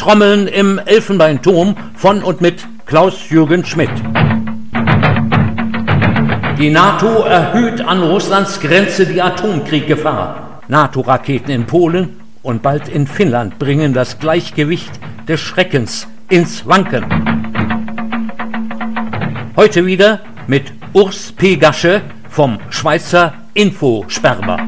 Trommeln im Elfenbeinturm von und mit Klaus-Jürgen Schmidt. Die NATO erhöht an Russlands Grenze die Atomkrieggefahr. NATO-Raketen in Polen und bald in Finnland bringen das Gleichgewicht des Schreckens ins Wanken. Heute wieder mit Urs P. Gasche vom Schweizer Infosperber.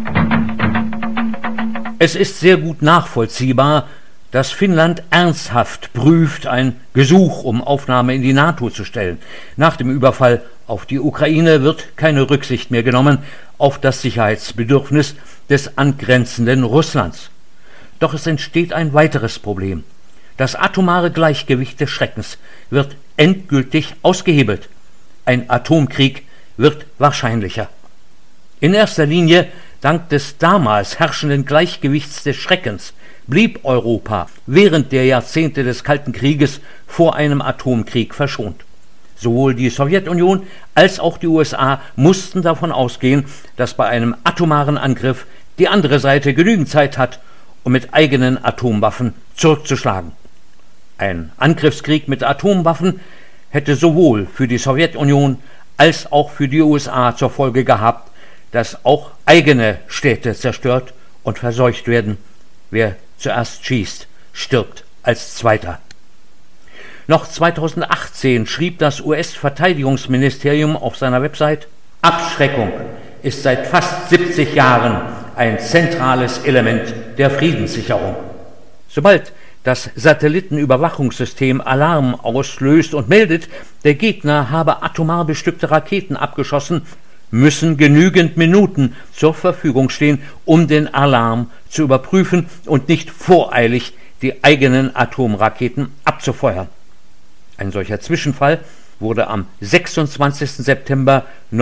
Es ist sehr gut nachvollziehbar, dass Finnland ernsthaft prüft, ein Gesuch um Aufnahme in die NATO zu stellen. Nach dem Überfall auf die Ukraine wird keine Rücksicht mehr genommen auf das Sicherheitsbedürfnis des angrenzenden Russlands. Doch es entsteht ein weiteres Problem. Das atomare Gleichgewicht des Schreckens wird endgültig ausgehebelt. Ein Atomkrieg wird wahrscheinlicher. In erster Linie dank des damals herrschenden Gleichgewichts des Schreckens blieb Europa während der Jahrzehnte des Kalten Krieges vor einem Atomkrieg verschont. Sowohl die Sowjetunion als auch die USA mussten davon ausgehen, dass bei einem atomaren Angriff die andere Seite genügend Zeit hat, um mit eigenen Atomwaffen zurückzuschlagen. Ein Angriffskrieg mit Atomwaffen hätte sowohl für die Sowjetunion als auch für die USA zur Folge gehabt, dass auch eigene Städte zerstört und verseucht werden. Wer zuerst schießt, stirbt als Zweiter. Noch 2018 schrieb das US-Verteidigungsministerium auf seiner Website: Abschreckung ist seit fast 70 Jahren ein zentrales Element der Friedenssicherung. Sobald das Satellitenüberwachungssystem Alarm auslöst und meldet, der Gegner habe atomar bestückte Raketen abgeschossen, müssen genügend Minuten zur Verfügung stehen, um den Alarm zu überprüfen und nicht voreilig die eigenen Atomraketen abzufeuern. Ein solcher Zwischenfall wurde am 26. September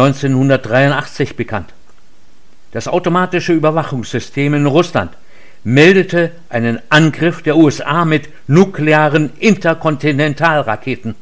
1983 bekannt. Das automatische Überwachungssystem in Russland meldete einen Angriff der USA mit nuklearen Interkontinentalraketen.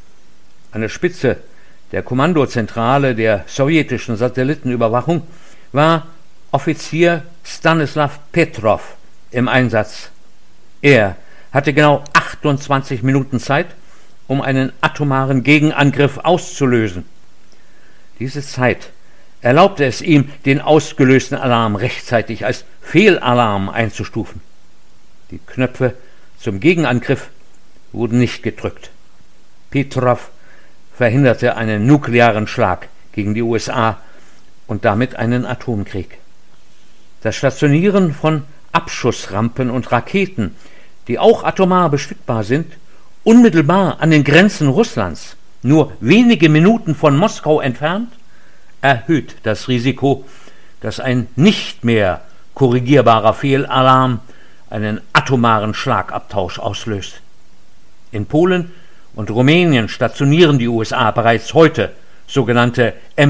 An der Spitze der Kommandozentrale der sowjetischen Satellitenüberwachung war Offizier Stanislav Petrov im Einsatz. Er hatte genau 28 Minuten Zeit, um einen atomaren Gegenangriff auszulösen. Diese Zeit erlaubte es ihm, den ausgelösten Alarm rechtzeitig als Fehlalarm einzustufen. Die Knöpfe zum Gegenangriff wurden nicht gedrückt. Petrov verhinderte einen nuklearen Schlag gegen die USA und damit einen Atomkrieg. Das Stationieren von Abschussrampen und Raketen, die auch atomar bestückbar sind, unmittelbar an den Grenzen Russlands, nur wenige Minuten von Moskau entfernt, erhöht das Risiko, dass ein nicht mehr korrigierbarer Fehlalarm einen atomaren Schlagabtausch auslöst. In Polen und Rumänien stationieren die USA bereits heute sogenannte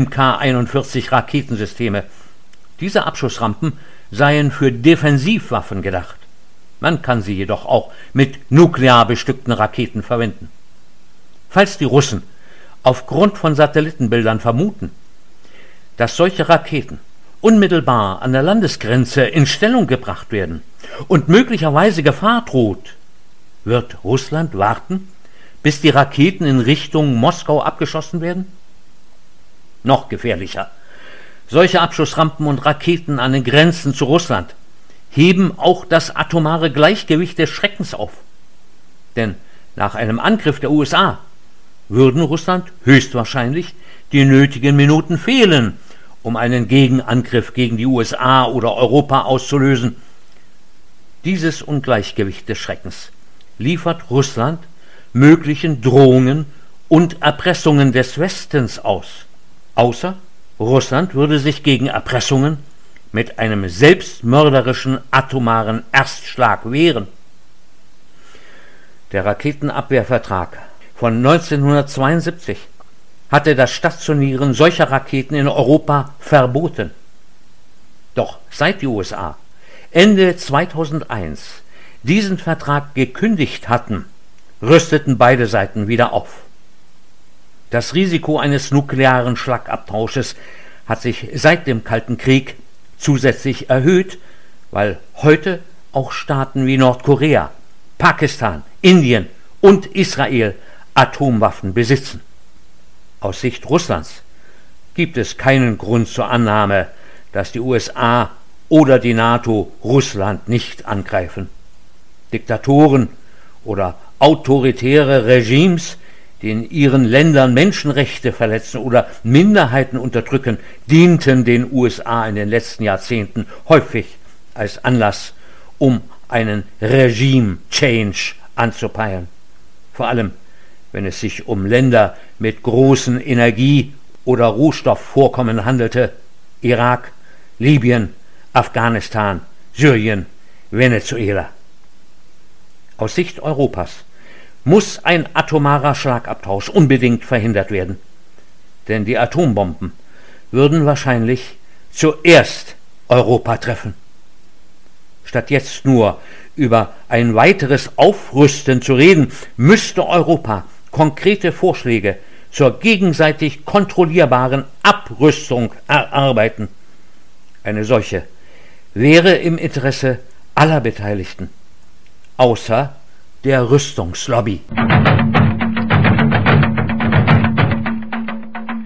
MK-41 Raketensysteme. Diese Abschussrampen seien für Defensivwaffen gedacht. Man kann sie jedoch auch mit nuklear bestückten Raketen verwenden. Falls die Russen aufgrund von Satellitenbildern vermuten, dass solche Raketen unmittelbar an der Landesgrenze in Stellung gebracht werden und möglicherweise Gefahr droht, wird Russland warten, bis die Raketen in Richtung Moskau abgeschossen werden? Noch gefährlicher: Solche Abschussrampen und Raketen an den Grenzen zu Russland heben auch das atomare Gleichgewicht des Schreckens auf. Denn nach einem Angriff der USA würden Russland höchstwahrscheinlich die nötigen Minuten fehlen, um einen Gegenangriff gegen die USA oder Europa auszulösen. Dieses Ungleichgewicht des Schreckens liefert Russland möglichen Drohungen und Erpressungen des Westens aus. Außer Russland würde sich gegen Erpressungen mit einem selbstmörderischen atomaren Erstschlag wehren. Der Raketenabwehrvertrag von 1972 hatte das Stationieren solcher Raketen in Europa verboten. Doch seit die USA Ende 2001 diesen Vertrag gekündigt hatten, rüsteten beide Seiten wieder auf. Das Risiko eines nuklearen Schlagabtausches hat sich seit dem Kalten Krieg zusätzlich erhöht, weil heute auch Staaten wie Nordkorea, Pakistan, Indien und Israel Atomwaffen besitzen. Aus Sicht Russlands gibt es keinen Grund zur Annahme, dass die USA oder die NATO Russland nicht angreifen. Diktatoren oder autoritäre Regimes, die in ihren Ländern Menschenrechte verletzen oder Minderheiten unterdrücken, dienten den USA in den letzten Jahrzehnten häufig als Anlass, um einen Regime-Change anzupeilen. Vor allem, wenn es sich um Länder mit großen Energie- oder Rohstoffvorkommen handelte: Irak, Libyen, Afghanistan, Syrien, Venezuela. Aus Sicht Europas muss ein atomarer Schlagabtausch unbedingt verhindert werden, denn die Atombomben würden wahrscheinlich zuerst Europa treffen. Statt jetzt nur über ein weiteres Aufrüsten zu reden, müsste Europa konkrete Vorschläge zur gegenseitig kontrollierbaren Abrüstung erarbeiten. Eine solche wäre im Interesse aller Beteiligten, außer der Rüstungslobby.